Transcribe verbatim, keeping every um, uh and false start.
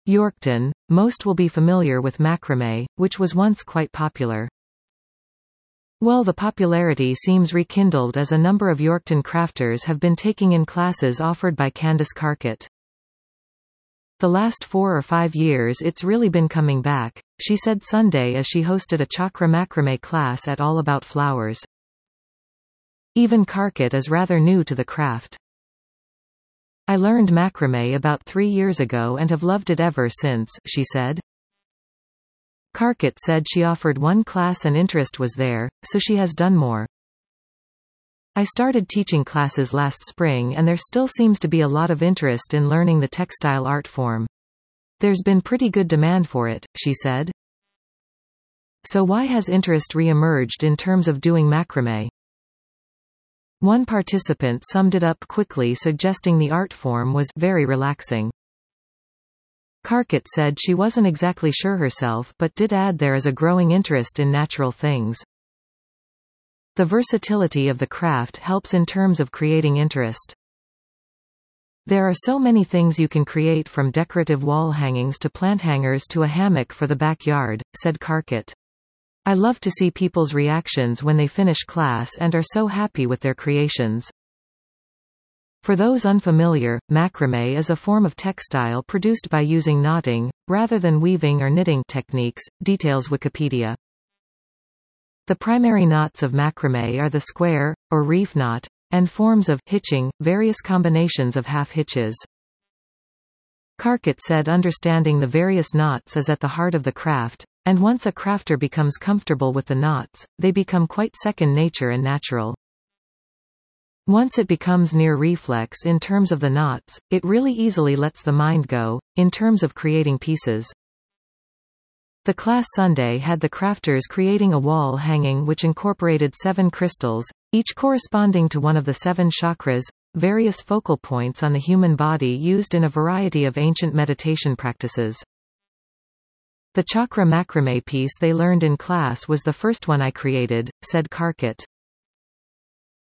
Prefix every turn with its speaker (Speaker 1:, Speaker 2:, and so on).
Speaker 1: Yorkton, most will be familiar with macrame, which was once quite popular. Well, the popularity seems rekindled as a number of Yorkton crafters have been taking in classes offered by Candice Carkett. The last four or five years it's really been coming back, she said Sunday as she hosted a chakra macrame class at All About Flowers. Even Carkett is rather new to the craft. I learned macrame about three years ago and have loved it ever since, she said. Carkett said she offered one class and interest was there, so she has done more. I started teaching classes last spring and there still seems to be a lot of interest in learning the textile art form. There's been pretty good demand for it, she said. So why has interest re-emerged in terms of doing macrame? One participant summed it up quickly, suggesting the art form was very relaxing. Carkett said she wasn't exactly sure herself but did add there is a growing interest in natural things. The versatility of the craft helps in terms of creating interest. There are so many things you can create, from decorative wall hangings to plant hangers to a hammock for the backyard, said Carkett. I love to see people's reactions when they finish class and are so happy with their creations. For those unfamiliar, macrame is a form of textile produced by using knotting, rather than weaving or knitting techniques, details Wikipedia. The primary knots of macrame are the square, or reef knot, and forms of hitching, various combinations of half hitches. Carkett said understanding the various knots is at the heart of the craft, and once a crafter becomes comfortable with the knots, they become quite second nature and natural. Once it becomes near reflex in terms of the knots, it really easily lets the mind go, in terms of creating pieces. The class Sunday had the crafters creating a wall hanging which incorporated seven crystals, each corresponding to one of the seven chakras, various focal points on the human body used in a variety of ancient meditation practices. The chakra macrame piece they learned in class was the first one I created, said Carkett.